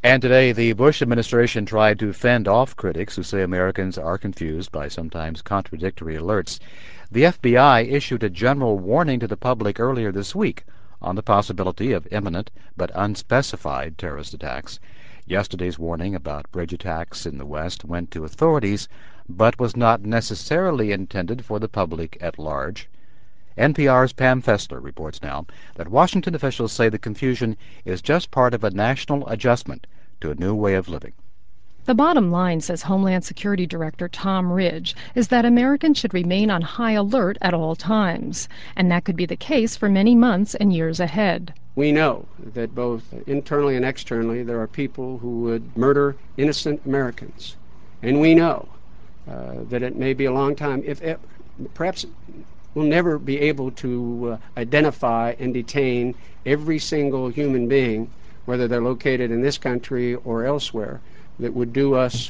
And today, the Bush administration tried to fend off critics who say Americans are confused by sometimes contradictory alerts. The FBI issued a general warning to the public earlier this week on the possibility of imminent but unspecified terrorist attacks. Yesterday's warning about bridge attacks in the West went to authorities, but was not necessarily intended for the public at large. NPR's Pam Fessler reports now that Washington officials say the confusion is just part of a national adjustment to a new way of living. The bottom line, says Homeland Security Director Tom Ridge, is that Americans should remain on high alert at all times, and that could be the case for many months and years ahead. We know that both internally and externally there are people who would murder innocent Americans, and we know that it may be a long time, if perhaps we'll never be able to identify and detain every single human being, whether they're located in this country or elsewhere, that would do us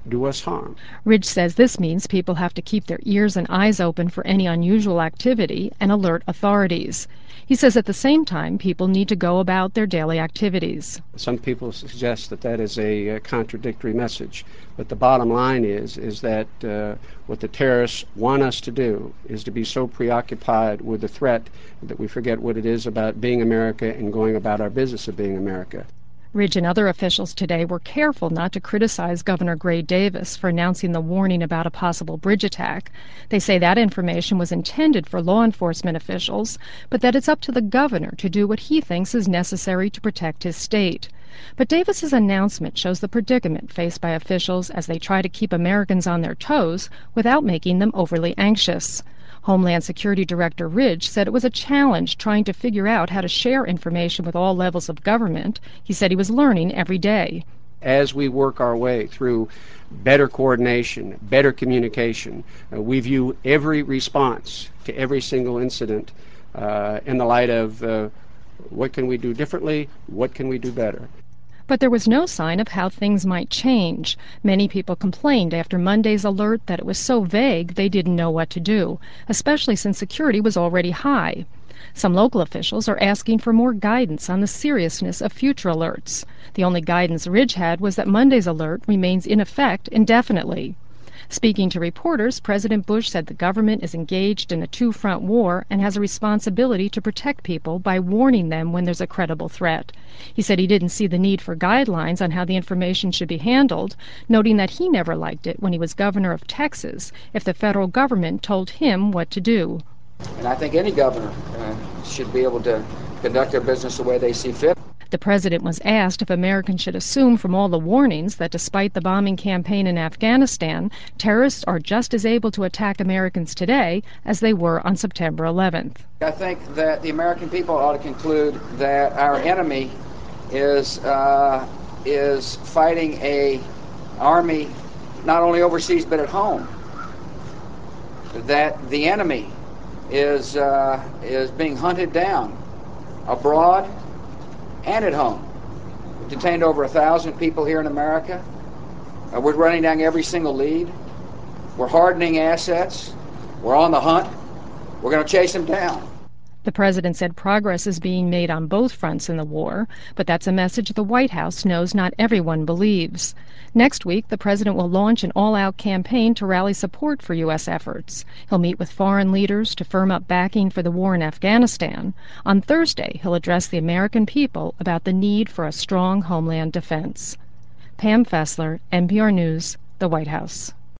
harm. Ridge says this means people have to keep their ears and eyes open for any unusual activity and alert authorities. He says at the same time, people need to go about their daily activities. Some people suggest that that is a contradictory message, but the bottom line is that what the terrorists want us to do is to be so preoccupied with the threat that we forget what it is about being America and going about our business of being America. Ridge and other officials today were careful not to criticize Governor Gray Davis for announcing the warning about a possible bridge attack. They say that information was intended for law enforcement officials, but that it's up to the governor to do what he thinks is necessary to protect his state. But Davis's announcement shows the predicament faced by officials as they try to keep Americans on their toes without making them overly anxious. Homeland Security Director Ridge said it was a challenge trying to figure out how to share information with all levels of government. He said he was learning every day. As we work our way through better coordination, better communication, we view every response to every single incident in the light of what can we do differently, what can we do better. But there was no sign of how things might change. Many people complained after Monday's alert that it was so vague they didn't know what to do, especially since security was already high. Some local officials are asking for more guidance on the seriousness of future alerts. The only guidance Ridge had was that Monday's alert remains in effect indefinitely. Speaking to reporters, President Bush said the government is engaged in a two-front war and has a responsibility to protect people by warning them when there's a credible threat. He said he didn't see the need for guidelines on how the information should be handled, noting that he never liked it when he was governor of Texas if the federal government told him what to do. And I think any governor should be able to conduct their business the way they see fit. The president was asked if Americans should assume from all the warnings that despite the bombing campaign in Afghanistan, terrorists are just as able to attack Americans today as they were on September 11th. I think that the American people ought to conclude that our enemy is fighting an army not only overseas but at home. That the enemy is being hunted down abroad and at home. We've detained over 1,000 people here in America. We're running down every single lead. We're hardening assets. We're on the hunt. We're going to chase them down. The president said progress is being made on both fronts in the war, but that's a message the White House knows not everyone believes. Next week, the president will launch an all-out campaign to rally support for U.S. efforts. He'll meet with foreign leaders to firm up backing for the war in Afghanistan. On Thursday, he'll address the American people about the need for a strong homeland defense. Pam Fessler, NPR News, the White House.